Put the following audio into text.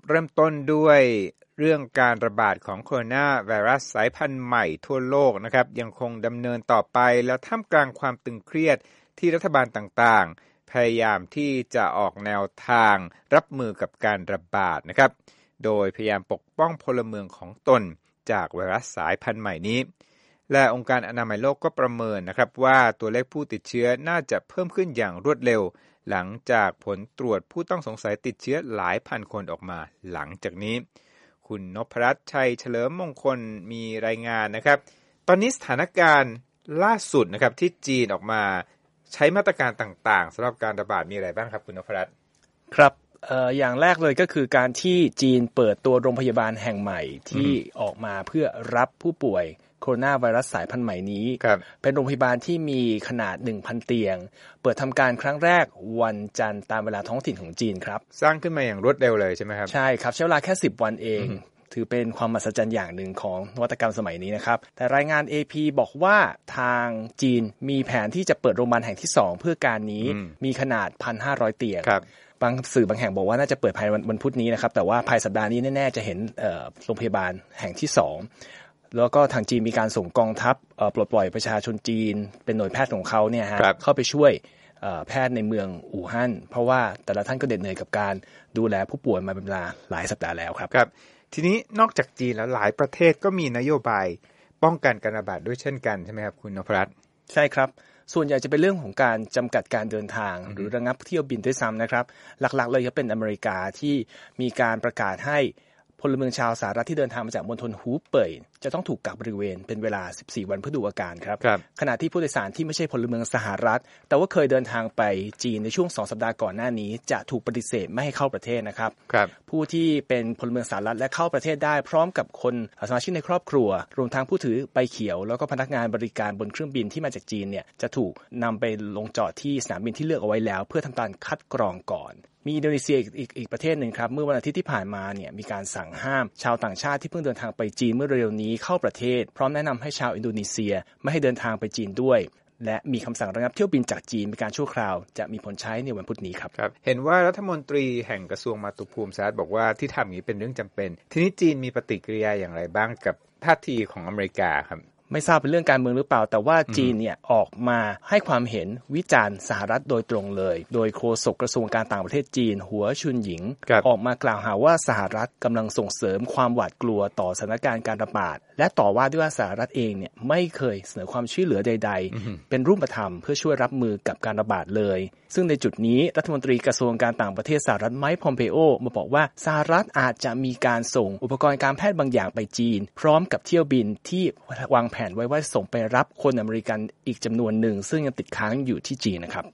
เริ่มต้นด้วยเรื่องการระบาดของโคโรนาไวรัสสายพันธุ์ใหม่ทั่วโลกนะครับยังคงดำเนินต่อไปแล้วท่ามกลางความตึงเครียดที่รัฐบาลต่างๆพยายามที่จะออกแนวทางรับมือกับการระบาดนะครับโดยพยายามปกป้องพลเมืองของตนจากไวรัสสายพันธุ์ใหม่นี้และองค์การอนามัยโลกก็ประเมินนะครับว่าตัวเลขผู้ติดเชื้อน่าจะเพิ่มขึ้นอย่างรวดเร็วหลังจากผลตรวจผู้ต้องสงสัยติดเชื้อหลายพันคนออกมาหลังจากนี้คุณนพรัตน์ชัยเฉลิมมงคลมีรายงานนะครับตอนนี้สถานการณ์ล่าสุดนะครับที่จีนออกมาใช้มาตรการต่างๆสำหรับการระบาดมีอะไรบ้างครับคุณนพรัตน์ครับอย่างแรกเลยก็คือการที่จีนเปิดตัวโรงพยาบาลแห่งใหม่ที่ออกมาเพื่อรับผู้ป่วยโคโรนาไวรัสสายพันธุ์ใหม่นี้เป็นโรงพยาบาลที่มีขนาด 1,000 เตียงเปิดทำการครั้งแรกวันจันทร์ตามเวลาท้องถิ่นของจีนครับสร้างขึ้นมาอย่างรวดเร็วเลยใช่ไหมครับใช่ครับใช้เวลาแค่10วันเองถือเป็นความมหัศจรรย์อย่างหนึ่งของนวัตกรรมสมัยนี้นะครับแต่รายงาน AP บอกว่าทางจีนมีแผนที่จะเปิดโรงพยาบาลแห่งที่2เพื่อการนี้มีขนาด 1,500 เตียงบางสื่อบางแห่งบอกว่าน่าจะเปิดภายในวันพุธนี้นะครับแต่ว่าภายสัปดาห์นี้แน่ๆจะเห็นโรงพยาบาลแห่งที่2แล้วก็ทางจีนมีการส่งกองทัพปลดปล่อยประชาชนจีนเป็นหน่วยแพทย์ของเขาเนี่ยฮะเข้าไปช่วยแพทย์ในเมืองอู่ฮั่นเพราะว่าแต่ละท่านก็เหน็ดเหนื่อยกับการดูแลผู้ป่วยมาเป็นเวลาหลายสัปดาห์แล้วครับครับทีนี้นอกจากจีนแล้วหลายประเทศก็มีนโยบายป้องกันการระบาดด้วยเช่นกันใช่ไหมครับคุณนพรัตน์ใช่ครับส่วนใหญ่จะเป็นเรื่องของการจำกัดการเดินทางหรือระงับเที่ยวบินด้วยซ้ำนะครับหลักๆเลยจะเป็นอเมริกาที่มีการประกาศให้พลเมืองชาวสหรัฐที่เดินทางมาจากมณฑลฮูเป่ยจะต้องถูกกักบริเวณเป็นเวลา14วันเพื่อดูอาการครับขณะที่ผู้โดยสารที่ไม่ใช่พลเมืองสหรัฐแต่ว่าเคยเดินทางไปจีนในช่วง2สัปดาห์ก่อนหน้านี้จะถูกปฏิเสธไม่ให้เข้าประเทศนะครับผู้ที่เป็นพลเมืองสหรัฐและเข้าประเทศได้พร้อมกับคนสมาชิกในครอบครัวรวมทั้งผู้ถือใบเขียวแล้วก็พนักงานบริการบนเครื่องบินที่มาจากจีนเนี่ยจะถูกนำไปลงจอดที่สนามบินที่เลือกเอาไว้แล้วเพื่อทำการคัดกรองก่อนมีอินโดนีเซียอีกประเทศหนึ่งครับเมื่อวันอาทิตย์ที่ผ่านมาเนี่ยมีการสั่งห้ามชาวต่างชาติที่เพิ่งเดินทางไปจีนเมื่อเร็วนี้เข้าประเทศพร้อมแนะนำให้ชาวอินโดนีเซียไม่ให้เดินทางไปจีนด้วยและมีคำสั่งระงับเที่ยวบินจากจีนเป็นการชั่วคราวจะมีผลใช้ในวันพุธนี้ครับเห็นว่ารัฐมนตรีแห่งกระทรวงมาตุภูมิสหรัฐบอกว่าที่ทำอย่างนี้เป็นเรื่องจำเป็นทีนี้จีนมีปฏิกิริยาอย่างไรบ้างกับท่าทีของอเมริกาครับไม่ทราบเป็นเรื่องการเมืองหรือเปล่าแต่ว่าจีนเนี่ยออกมาให้ความเห็นวิจารณ์สหรัฐโดยตรงเลยโดยโฆษกกระทรวงการต่างประเทศจีนหัวชุนหยิงออกมากล่าวหาว่าสหรัฐกำลังส่งเสริมความหวาดกลัวต่อสถานการณ์การระบาดและต่อว่าด้วยว่าสหรัฐเองเนี่ยไม่เคยเสนอความช่วยเหลือใดๆเป็นรูปธรรมเพื่อช่วยรับมือกับการระบาดเลยซึ่งในจุดนี้รัฐมนตรีกระทรวงการต่างประเทศสหรัฐไมค์พอมเปโอมาบอกว่าสหรัฐอาจจะมีการส่งอุปกรณ์การแพทย์บางอย่างไปจีนพร้อมกับเที่ยวบินที่วางแผนไว้ว่าส่งไปรับคนอเมริกันอีกจำนวนหนึ่งซึ่งยังติดค้างอยู่ที่จีนนะครับ